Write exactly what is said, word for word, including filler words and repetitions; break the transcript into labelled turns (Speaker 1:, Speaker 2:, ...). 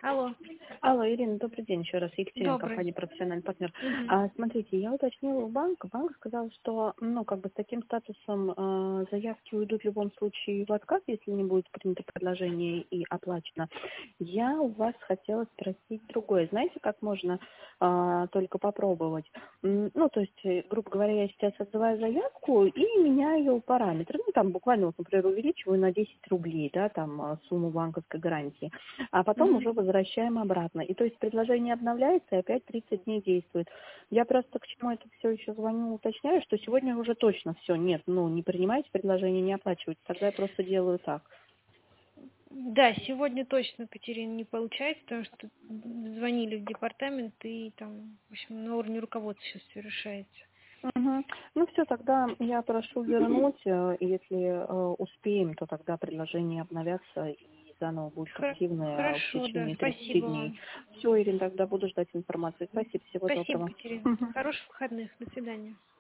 Speaker 1: Алло.
Speaker 2: Алло, Ирина, добрый день еще раз. Екатерина,
Speaker 1: Добрый.
Speaker 2: компания «Профессиональный партнер».
Speaker 1: Мгм.
Speaker 2: А, смотрите, я уточнила у банка. Банк сказал, что, ну, как бы с таким статусом э, заявки уйдут в любом случае в отказ, если не будет принято предложение и оплачено. Я у вас хотела спросить другое. Знаете, как можно э, только попробовать? М, Ну, то есть, э, грубо говоря, я сейчас отзываю заявку и меняю параметры. Ну, там буквально, вот, например, увеличиваю на десять рублей, да, там, э, сумму банковской гарантии. А потом
Speaker 1: Мгм.
Speaker 2: уже возвращаем обратно. И то есть предложение обновляется и опять тридцать дней действует. Я просто к чему это все еще звоню, уточняю, что сегодня уже точно все, нет, ну, не принимайте предложение, не оплачивайте. Тогда я просто делаю так.
Speaker 1: Да, сегодня точно, Катерина, не получается, потому что звонили в департамент, и там, в общем, на уровне руководства сейчас все решается.
Speaker 2: Мгм. Ну все, тогда я прошу вернуть, э, если э, успеем, то тогда предложение обновятся и заново будет
Speaker 1: Хо-
Speaker 2: активное в
Speaker 1: Хорошо, да,
Speaker 2: течение тридцати
Speaker 1: спасибо
Speaker 2: дней.
Speaker 1: вам.
Speaker 2: Все, Ирина, тогда буду ждать информации. Спасибо, всего
Speaker 1: Спасибо,
Speaker 2: доброго.
Speaker 1: Катерина.
Speaker 2: Мгм.
Speaker 1: Хороших выходных, до свидания.